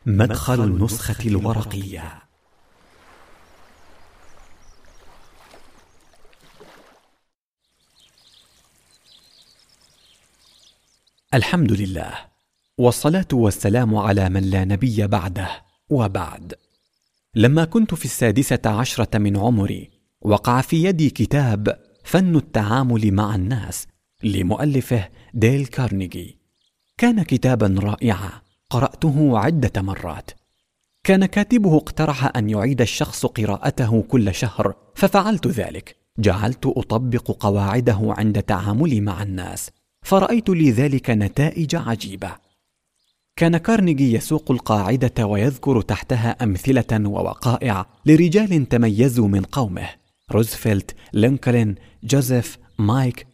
مدخل النسخة الورقية. الحمد لله، والصلاة والسلام على من لا نبي بعده، وبعد. لما كنت في 16 من عمري، وقع في يدي كتاب فن التعامل مع الناس لمؤلفه ديل كارنيجي. كان كتابا رائعا قرأته عدة مرات. كان كاتبه اقترح أن يعيد الشخص قراءته كل شهر، ففعلت ذلك. جعلت أطبق قواعده عند تعاملي مع الناس، فرأيت لذلك نتائج عجيبة. كان كارنيجي يسوق القاعدة ويذكر تحتها أمثلة ووقائع لرجال تميزوا من قومه: روزفلت، لينكولن، جوزيف، مايك.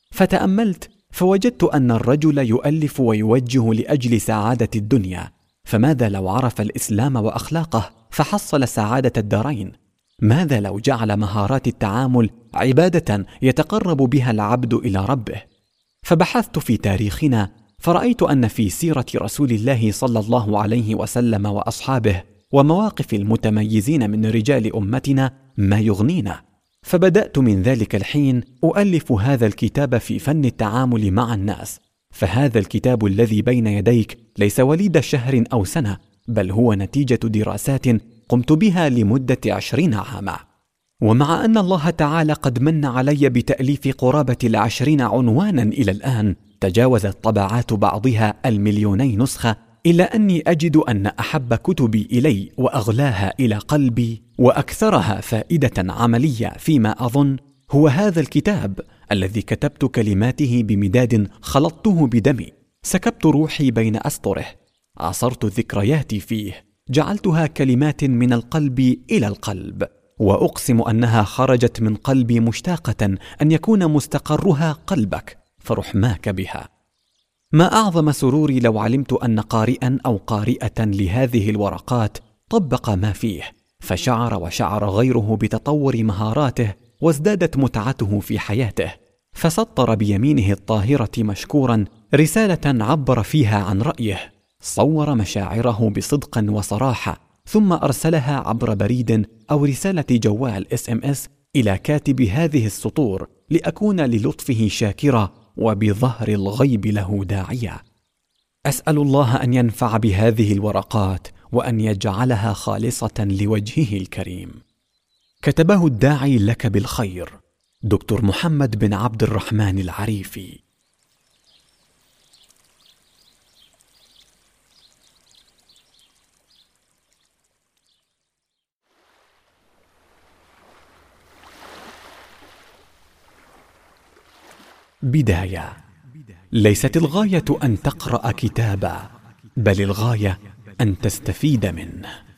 فتأملت فوجدت أن الرجل يؤلف ويوجه لأجل سعادة الدنيا، فماذا لو عرف الإسلام وأخلاقه فحصل سعادة الدارين؟ ماذا لو جعل مهارات التعامل عبادة يتقرب بها العبد إلى ربه؟ فبحثت في تاريخنا، فرأيت أن في سيرة رسول الله صلى الله عليه وسلم وأصحابه ومواقف المتميزين من رجال أمتنا ما يغنينا. فبدأت من ذلك الحين أؤلف هذا الكتاب في فن التعامل مع الناس. فهذا الكتاب الذي بين يديك ليس وليد شهر أو سنة، بل هو نتيجة دراسات قمت بها لمدة 20 عاما. ومع أن الله تعالى قد من علي بتأليف قرابة 20 عنوانا إلى الآن، تجاوزت طبعات بعضها 1,000,000 نسخة، إلا أني أجد أن أحب كتبي إلي وأغلاها إلى قلبي وأكثرها فائدة عملية فيما أظن هو هذا الكتاب الذي كتبت كلماته بمداد خلطته بدمي، سكبت روحي بين أسطره، عصرت ذكرياتي فيه، جعلتها كلمات من القلب إلى القلب، وأقسم أنها خرجت من قلبي مشتاقة أن يكون مستقرها قلبك، فرحماك بها. ما أعظم سروري لو علمت أن قارئا أو قارئة لهذه الورقات طبق ما فيه، فشعر وشعر غيره بتطور مهاراته، وازدادت متعته في حياته، فسطر بيمينه الطاهرة مشكورا رسالة عبر فيها عن رأيه، صور مشاعره بصدق وصراحة، ثم أرسلها عبر بريد أو رسالة جوال SMS إلى كاتب هذه السطور، لأكون للطفه شاكرا وبظهر الغيب له داعيا. أسأل الله أن ينفع بهذه الورقات، وأن يجعلها خالصة لوجهه الكريم. كتبه الداعي لك بالخير، دكتور محمد بن عبد الرحمن العريفي. بداية: ليست الغاية أن تقرأ كتابا، بل الغاية أن تستفيد منه.